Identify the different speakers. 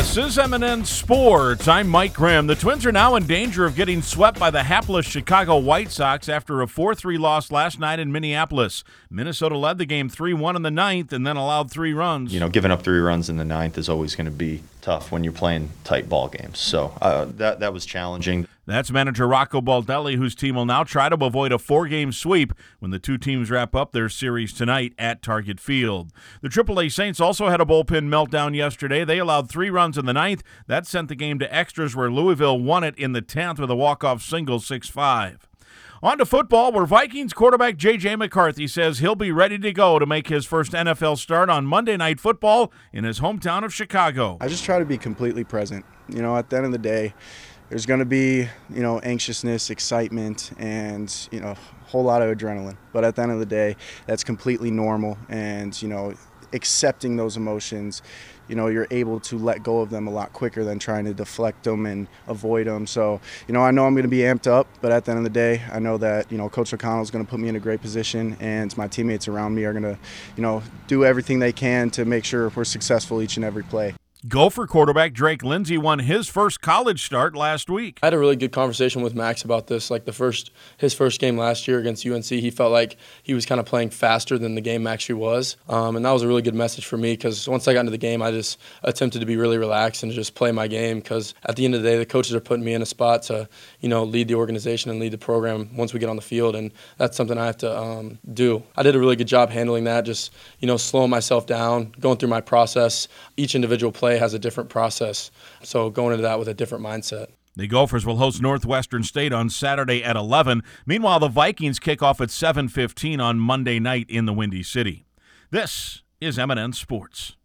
Speaker 1: This is M&N Sports. I'm Mike Grimm. The Twins are now in danger of getting swept by the hapless Chicago White Sox after a 4-3 loss last night in Minneapolis. Minnesota led the game 3-1 in the ninth and then allowed 3 runs.
Speaker 2: You know, giving up 3 runs in the ninth is always going to be tough when you're playing tight ball games. So that was challenging.
Speaker 1: That's manager Rocco Baldelli, whose team will now try to avoid a 4-game sweep when the two teams wrap up their series tonight at Target Field. The AAA Saints also had a bullpen meltdown yesterday. They allowed 3 runs in the ninth. That sent the game to extras, where Louisville won it in the 10th with a walk-off single, 6-5. On to football, where Vikings quarterback J.J. McCarthy says he'll be ready to go to make his first NFL start on Monday Night Football in his hometown of Chicago.
Speaker 3: I just try to be completely present. You know, at the end of the day, there's going to be, anxiousness, excitement, and, a whole lot of adrenaline. But at the end of the day, that's completely normal. And, accepting those emotions, you're able to let go of them a lot quicker than trying to deflect them and avoid them. So, I know I'm going to be amped up, but at the end of the day, I know that, Coach O'Connell is going to put me in a great position, and my teammates around me are going to, do everything they can to make sure we're successful each and every play.
Speaker 1: Gopher quarterback Drake Lindsey won his first college start last week.
Speaker 4: I had a really good conversation with Max about this. Like his first game last year against UNC, he felt like he was kind of playing faster than the game actually was. And that was a really good message for me, because once I got into the game, I just attempted to be really relaxed and just play my game, because at the end of the day, the coaches are putting me in a spot to, lead the organization and lead the program once we get on the field, and that's something I have to do. I did a really good job handling that, just, slowing myself down, going through my process. Each individual play has a different process, so going into that with a different mindset.
Speaker 1: The Gophers will host Northwestern State on Saturday at 11. Meanwhile, the Vikings kick off at 7:15 on Monday night in the Windy City. This is M&N Sports.